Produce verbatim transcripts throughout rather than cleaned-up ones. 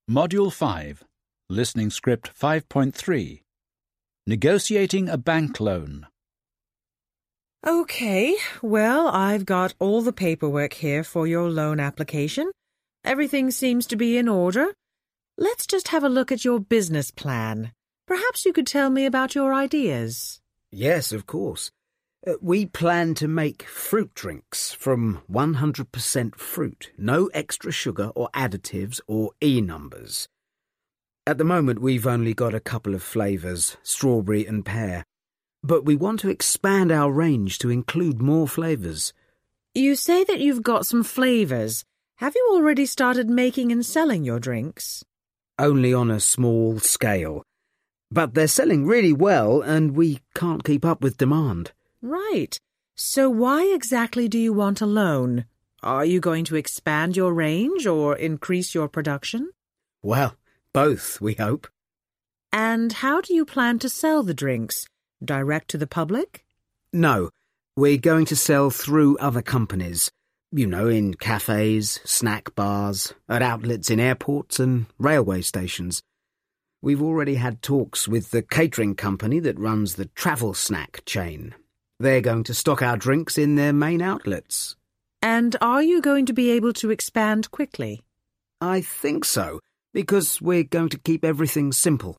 Module five, Listening Script five point three, Negotiating a Bank Loan. Okay, well, I've got all the paperwork here for your loan application. Everything seems to be in order. Let's just have a look at your business plan. Perhaps you could tell me about your ideas. Yes, of course. Uh, we plan to make fruit drinks from one hundred percent fruit, no extra sugar or additives or E-numbers. At the moment, we've only got a couple of flavours, strawberry and pear, but we want to expand our range to include more flavours. You say that you've got some flavours. Have you already started making and selling your drinks? Only on a small scale. But they're selling really well and we can't keep up with demand. Right. So why exactly do you want a loan? Are you going to expand your range or increase your production? Well, both, we hope. And how do you plan to sell the drinks? Direct to the public? No, we're going to sell through other companies. You know, in cafes, snack bars, at outlets in airports and railway stations. We've already had talks with the catering company that runs the travel snack chain. They're going to stock our drinks in their main outlets. And are you going to be able to expand quickly? I think so, because we're going to keep everything simple.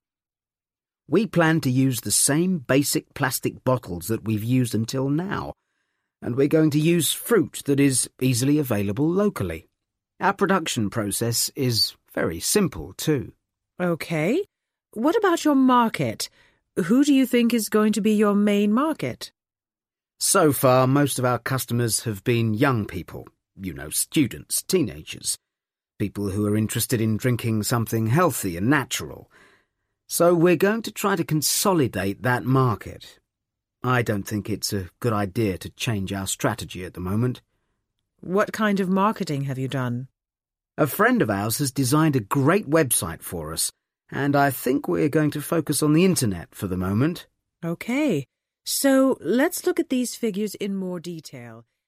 We plan to use the same basic plastic bottles that we've used until now, and we're going to use fruit that is easily available locally. Our production process is very simple, too. Okay. What about your market? Who do you think is going to be your main market? So far, most of our customers have been young people, you know, students, teenagers, people who are interested in drinking something healthy and natural. So we're going to try to consolidate that market. I don't think it's a good idea to change our strategy at the moment. What kind of marketing have you done? A friend of ours has designed a great website for us, and I think we're going to focus on the internet for the moment. Okay. So let's look at these figures in more detail.